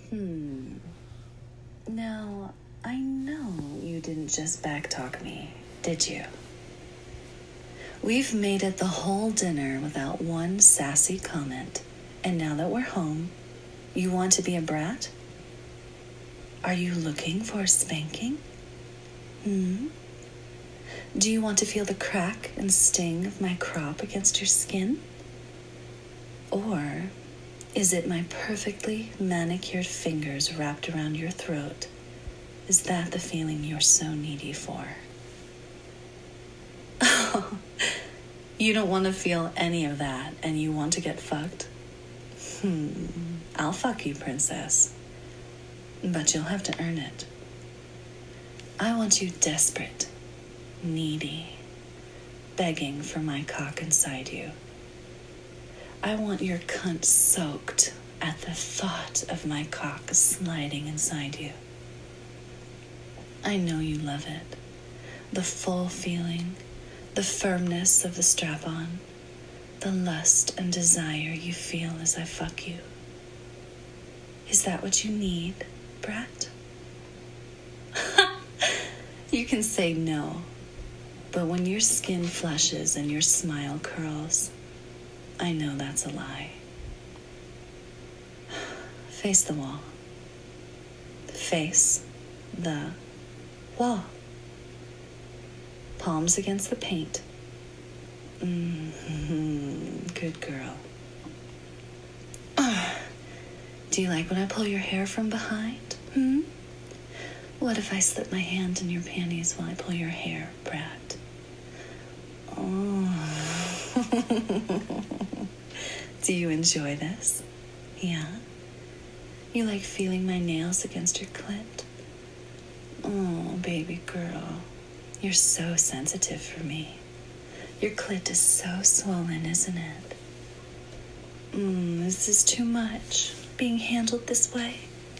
Now, I know you didn't just backtalk me, did you? We've made it the whole dinner without one sassy comment, and now that we're home, you want to be a brat? Are you looking for a spanking? Do you want to feel the crack and sting of my crop against your skin? Or is it my perfectly manicured fingers wrapped around your throat? Is that the feeling you're so needy for? You don't want to feel any of that, and you want to get fucked? I'll fuck you, princess. But you'll have to earn it. I want you desperate, needy, begging for my cock inside you. I want your cunt soaked at the thought of my cock sliding inside you. I know you love it. The full feeling, the firmness of the strap-on, the lust and desire you feel as I fuck you. Is that what you need, brat? You can say no, but when your skin flushes and your smile curls, I know that's a lie. Face the wall. Face the wall. Palms against the paint. Good girl. Do you like when I pull your hair from behind? What if I slip my hand in your panties while I pull your hair, brat? Do you enjoy this? Yeah? You like feeling my nails against your clit? Oh, baby girl. You're so sensitive for me. Your clit is so swollen, isn't it? This is too much, being handled this way.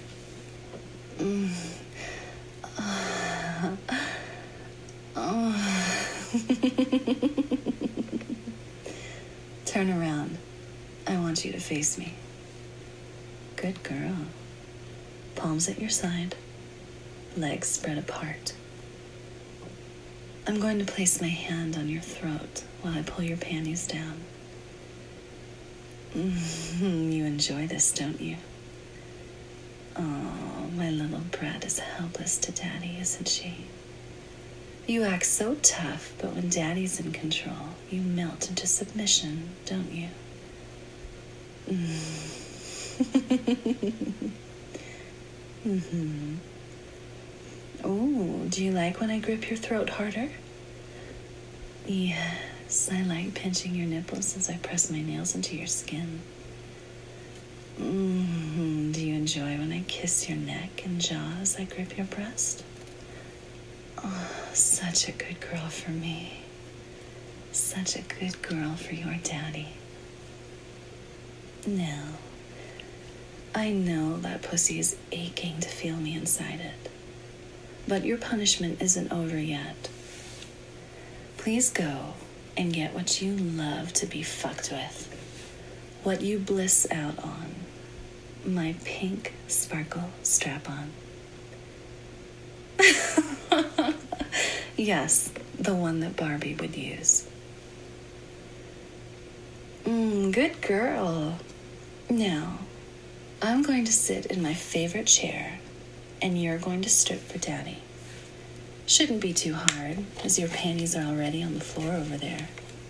Turn around. I want you to face me. Good girl. Palms at your side. Legs spread apart. I'm going to place my hand on your throat while I pull your panties down. You enjoy this, don't you? Oh, my little brat is helpless to daddy, isn't she? You act so tough, but when daddy's in control, you melt into submission, don't you? Oh, do you like when I grip your throat harder? Yes, I like pinching your nipples as I press my nails into your skin. Do you enjoy when I kiss your neck and jaw as I grip your breast? Oh, such a good girl for me. Such a good girl for your daddy. Now, I know that pussy is aching to feel me inside it. But your punishment isn't over yet. Please go and get what you love to be fucked with. What you bliss out on. My pink sparkle strap-on. Yes, the one that Barbie would use. Good girl. Now, I'm going to sit in my favorite chair, and you're going to strip for daddy. Shouldn't be too hard, as your panties are already on the floor over there.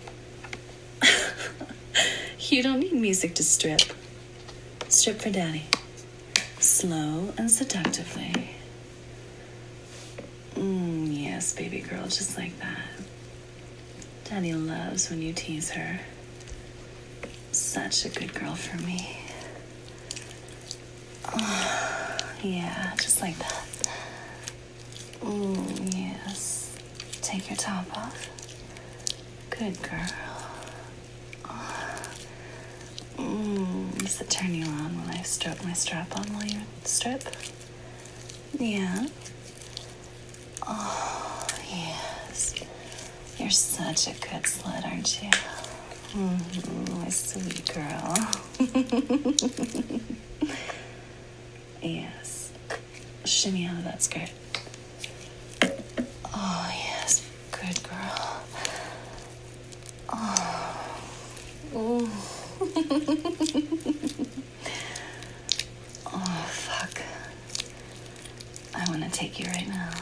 You don't need music to strip. Strip for daddy. Slow and seductively. Yes, baby girl, just like that. Daddy loves when you tease her. Such a good girl for me. Oh, yeah, just like that. Yes. Take your top off. Good girl. Does it turn you on when I stroke my strap on while you strip? Yeah. Oh, yes. You're such a good slut, aren't you? My sweet girl. Yes. Shimmy out of that skirt. Oh, yes. Good girl. Oh. Ooh. Oh, fuck. I want to take you right now.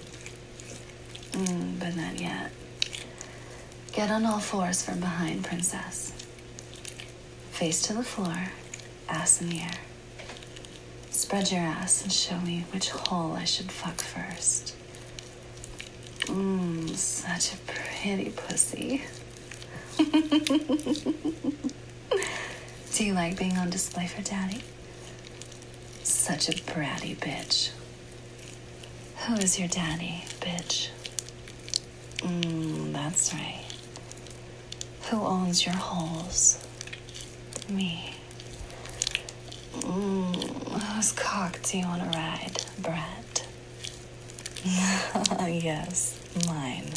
But not yet. Get on all fours from behind, princess. Face to the floor, ass in the air. Spread your ass and show me which hole I should fuck first. Such a pretty pussy. Do you like being on display for daddy? Such a bratty bitch. Who is your daddy, bitch? That's right. Who owns your holes? Me. Whose cock do you want to ride, Brett? Yes, mine.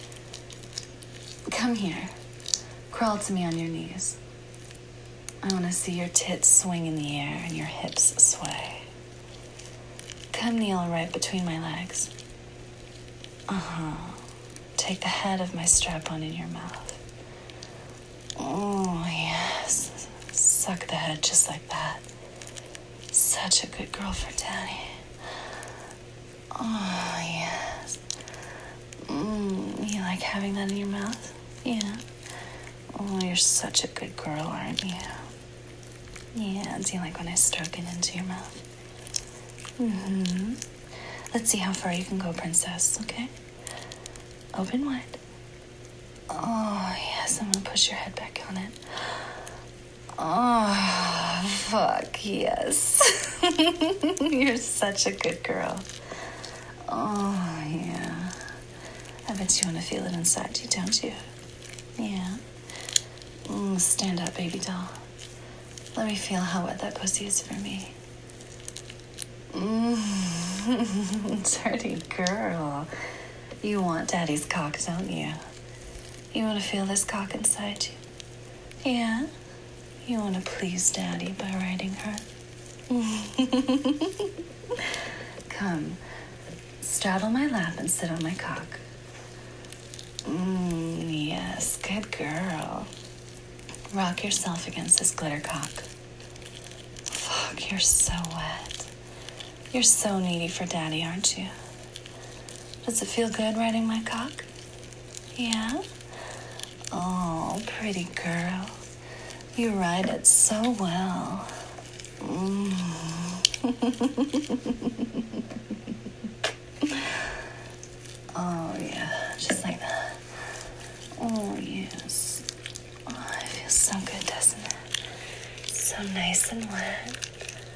Come here. Crawl to me on your knees. I want to see your tits swing in the air and your hips sway. Come kneel right between my legs. Take the head of my strap-on in your mouth. Oh, yes. Suck the head just like that. Such a good girl for daddy. Oh, yes. You like having that in your mouth? Yeah. Oh, you're such a good girl, aren't you? Yeah, do you like when I stroke it into your mouth? Let's see how far you can go, princess, okay? Open wide. Oh, yes, I'm gonna push your head back on it. Oh, fuck, yes. You're such a good girl. Oh, yeah. I bet you want to feel it inside you, don't you? Yeah. Stand up, baby doll. Let me feel how wet that pussy is for me. Dirty girl. You want daddy's cock, don't you? You want to feel this cock inside you? Yeah? You want to please daddy by riding her? Come, straddle my lap and sit on my cock. Yes, good girl. Rock yourself against this glitter cock. Fuck, you're so wet. You're so needy for daddy, aren't you? Does it feel good riding my cock? Yeah? Oh, pretty girl. You ride it so well. Oh, yeah, just like that. Oh, yes. Oh, it feels so good, doesn't it? So nice and wet.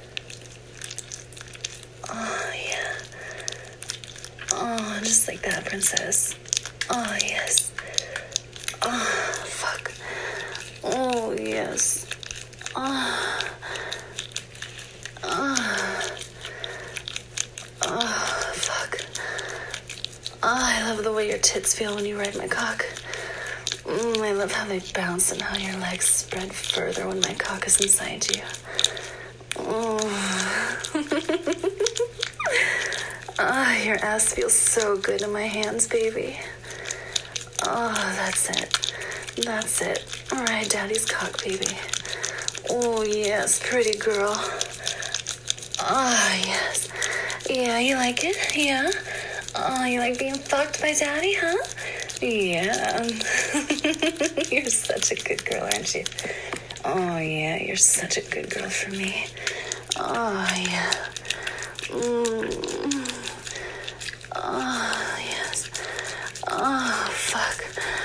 Oh, yeah. Oh, just like that, princess. Oh, yes. Oh, fuck. Oh, yes. Oh. Oh, fuck. Oh, I love the way your tits feel when you ride my cock. I love how they bounce and how your legs spread further when my cock is inside you. Your ass feels so good in my hands, baby. Oh, that's it. That's it. Ride daddy's cock, baby. Oh, yes, pretty girl. Oh, yes. Yeah, you like it? Yeah? Oh, you like being fucked by daddy, huh? Yeah. You're such a good girl, aren't you? Oh, yeah, you're such a good girl for me. Oh, yeah. Oh, yes. Oh, fuck.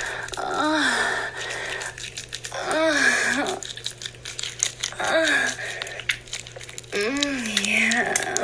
Yeah.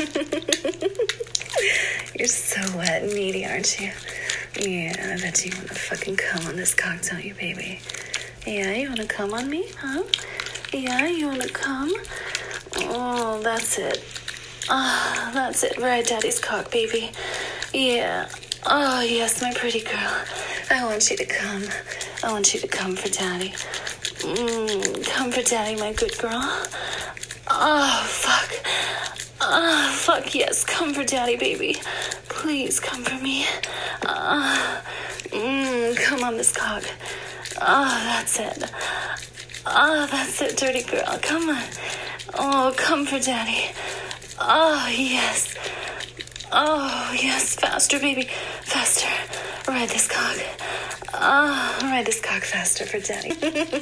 You're so wet and needy, aren't you? Yeah, I bet you want to fucking come on this cock, don't you, baby? Yeah, you want to come on me, huh? Yeah, you want to come? Oh, that's it. Ah, that's it. Ride daddy's cock, baby. Yeah. Oh, yes, my pretty girl. I want you to come. I want you to come for daddy. Come for daddy, my good girl. Oh, fuck. fuck yes, come for daddy, baby. Please come for me. Come on this cock. That's it. That's it, dirty girl. Come on. Oh, come for daddy. Oh, yes. Oh, yes. Faster, baby. Faster. Ride this cock. Ride this cock faster for daddy.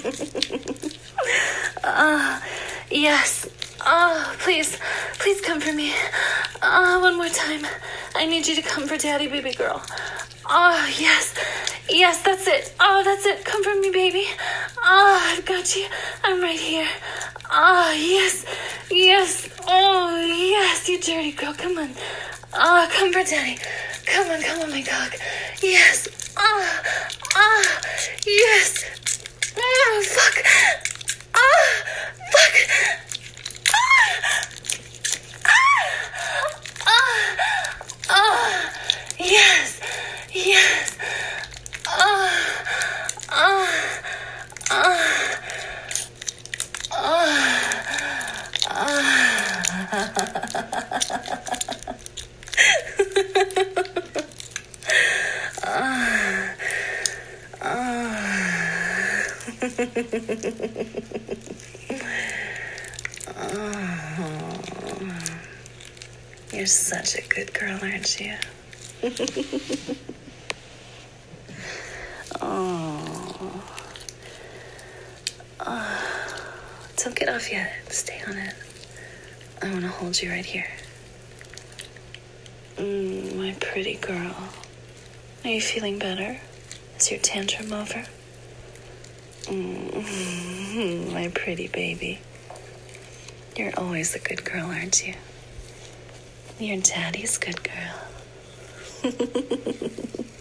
Yes. Please. Please come for me. One more time. I need you to come for daddy, baby girl. Yes. Yes, that's it. That's it. Come for me, baby. I've got you. I'm right here. Yes. Yes. Oh, yes, you dirty girl. Come on. Come for daddy. Come on, my cock. Yes. Yes. Fuck. Fuck. Yes. Yes. You're such a good girl, aren't you? Don't get off yet. Stay on it. I want to hold you right here. My pretty girl. Are you feeling better? Is your tantrum over? My pretty baby. You're always a good girl, aren't you? You're daddy's good girl.